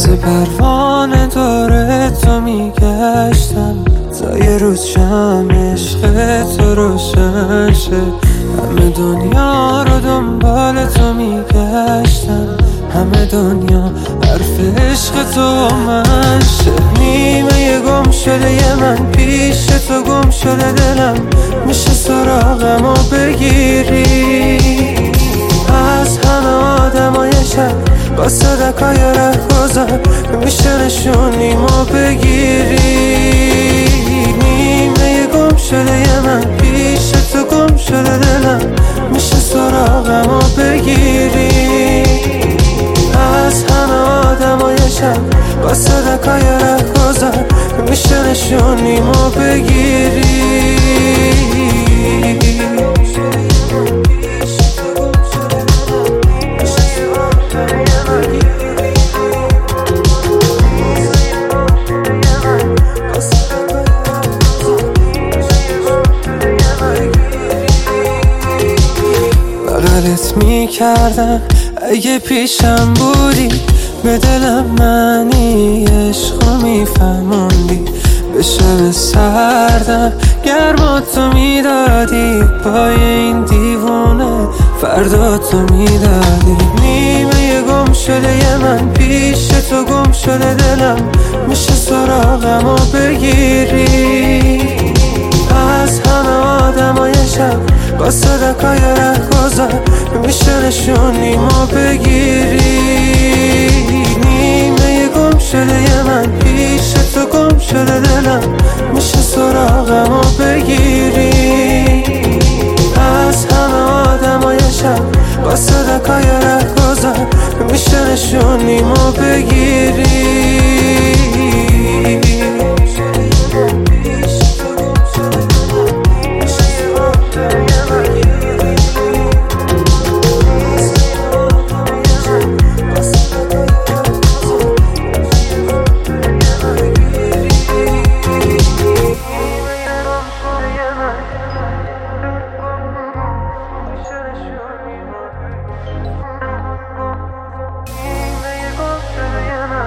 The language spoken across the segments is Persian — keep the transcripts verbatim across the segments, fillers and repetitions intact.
مثل پروانه دور تو میگشتم تا یه روز شم عشق تو روشن شه. همه دنیا رو دنبال تو میگشتم، همه دنیا حرف عشق تو من شه. نیمه گم شده یه من پیش تو گم شده، دلم میشه سراغم و بگیری از همه آدمای شب با صدقای ره گذار میشه نشونیمو بگیری. نیمه گم شده یه من پیش تو گم شده، دلم میشه سراغم و بگیری از همه آدمای شب با صدقای ره گذار میشه نشونیمو بگیری. بغلت میکردم اگه پیشم بودی، به دلم منی عشقو میفهموندی. به شب سردم گرماتو میدادی، پای این دیوونه فرداتو میدادی. نیمه گم شده یه من پیش تو گم شده، دلم میشه سراغم و بگیری از همه آدمای شب با صدقای ره گذار میشه نشونیمو بگیری. نیمه گم شده یه من پیش تو گم شده، دلم میشه سراغم و بگیری از همه آدمای شب با صدقای ره گذار میشه نشونیمو بگیری.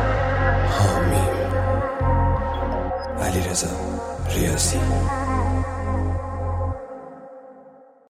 علیرضا ریاضی.